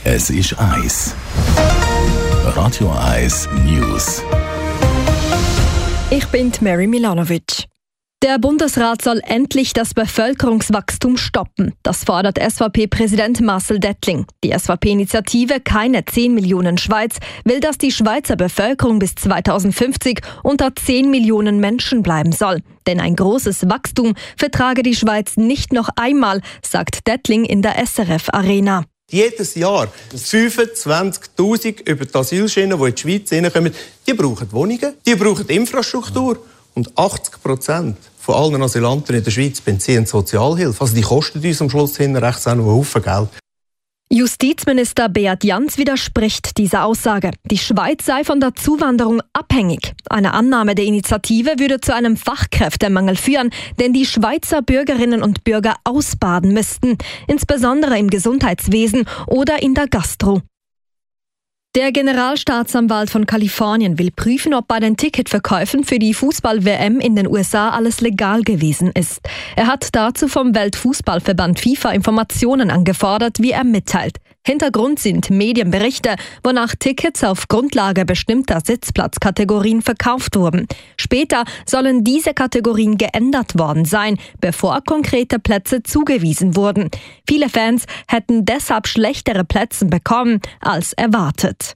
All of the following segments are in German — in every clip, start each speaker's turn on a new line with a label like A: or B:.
A: Es ist 1. Radio 1 News.
B: Ich bin Mary Milanovic. Der Bundesrat soll endlich das Bevölkerungswachstum stoppen. Das fordert SVP-Präsident Marcel Dettling. Die SVP-Initiative Keine 10 Millionen Schweiz will, dass die Schweizer Bevölkerung bis 2050 unter 10 Millionen Menschen bleiben soll. Denn ein großes Wachstum vertrage die Schweiz nicht noch einmal, sagt Dettling in der SRF-Arena.
C: Jedes Jahr 25'000 über die Asylschiene, die in die Schweiz hineinkommen, die brauchen Wohnungen, die brauchen Infrastruktur. Und 80% von allen Asylanten in der Schweiz beziehen Sozialhilfe. Also die kosten uns am Schluss hin rechts auch noch einen Haufen Geld.
B: Justizminister Beat Jans widerspricht dieser Aussage. Die Schweiz sei von der Zuwanderung abhängig. Eine Annahme der Initiative würde zu einem Fachkräftemangel führen, den die Schweizer Bürgerinnen und Bürger ausbaden müssten, insbesondere im Gesundheitswesen oder in der Gastro. Der Generalstaatsanwalt von Kalifornien will prüfen, ob bei den Ticketverkäufen für die Fußball-WM in den USA alles legal gewesen ist. Er hat dazu vom Weltfußballverband FIFA Informationen angefordert, wie er mitteilt. Hintergrund sind Medienberichte, wonach Tickets auf Grundlage bestimmter Sitzplatzkategorien verkauft wurden. Später sollen diese Kategorien geändert worden sein, bevor konkrete Plätze zugewiesen wurden. Viele Fans hätten deshalb schlechtere Plätze bekommen als erwartet.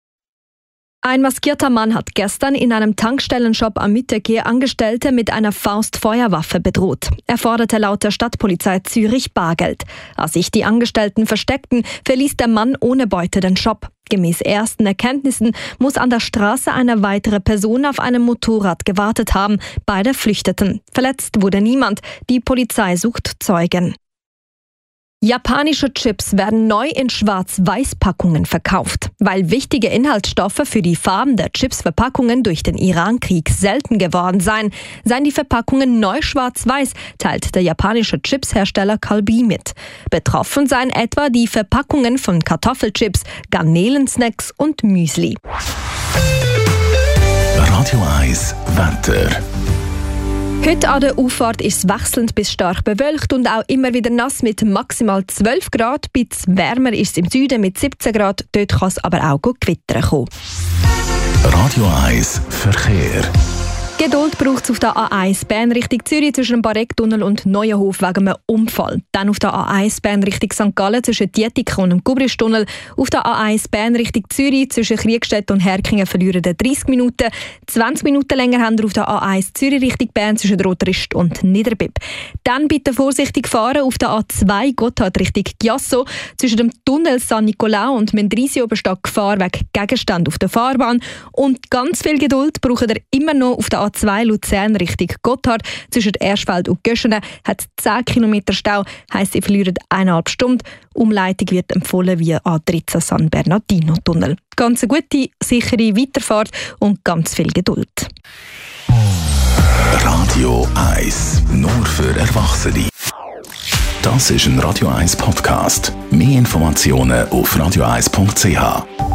B: Ein maskierter Mann hat gestern in einem Tankstellenshop am Mittergeh Angestellte mit einer Faustfeuerwaffe bedroht. Er forderte laut der Stadtpolizei Zürich Bargeld. Als sich die Angestellten versteckten, verließ der Mann ohne Beute den Shop. Gemäß ersten Erkenntnissen muss an der Straße eine weitere Person auf einem Motorrad gewartet haben. Beide flüchteten. Verletzt wurde niemand. Die Polizei sucht Zeugen. Japanische Chips werden neu in Schwarz-Weiß-Packungen verkauft. Weil wichtige Inhaltsstoffe für die Farben der Chips-Verpackungen durch den Irankrieg selten geworden seien die Verpackungen neu schwarz-weiß, teilt der japanische Chipshersteller Calbee mit. Betroffen seien etwa die Verpackungen von Kartoffelchips, Garnelensnacks und Müsli.
A: Radio 1 Wetter.
B: Heute an der Auffahrt ist es wechselnd bis stark bewölkt und auch immer wieder nass mit maximal 12 Grad. Bisschen wärmer ist es im Süden mit 17 Grad. Dort kann es aber auch gut gewittern kommen.
A: Radio 1 Verkehr.
B: Geduld braucht es auf der A1 Bern Richtung Zürich zwischen dem Barecktunnel und Neuenhof wegen einem Unfall. Dann auf der A1 Bern Richtung St. Gallen zwischen Dietikon und dem Gubristunnel. Auf der A1 Bern Richtung Zürich zwischen Kriegstedt und Herkingen verlieren 30 Minuten. 20 Minuten länger haben wir auf der A1 Zürich Richtung Bern zwischen Rotrist und Niederbipp. Dann bitte vorsichtig fahren auf der A2 Gotthard Richtung Chiasso. Zwischen dem Tunnel San Nicolau und Mendrisio besteht Gefahr wegen Gegenstand auf der Fahrbahn. Und ganz viel Geduld braucht ihr immer noch auf der A2 Luzern Richtung Gotthard. Zwischen Erschfeld und Göschenen hat es 10 km Stau, heisst, ihr verliert 1,5 Stunden. Umleitung wird empfohlen via A13 San Bernardino Tunnel. Ganz eine gute, sichere Weiterfahrt und ganz viel Geduld.
A: Radio 1, nur für Erwachsene. Das ist ein Radio 1 Podcast. Mehr Informationen auf radio1.ch.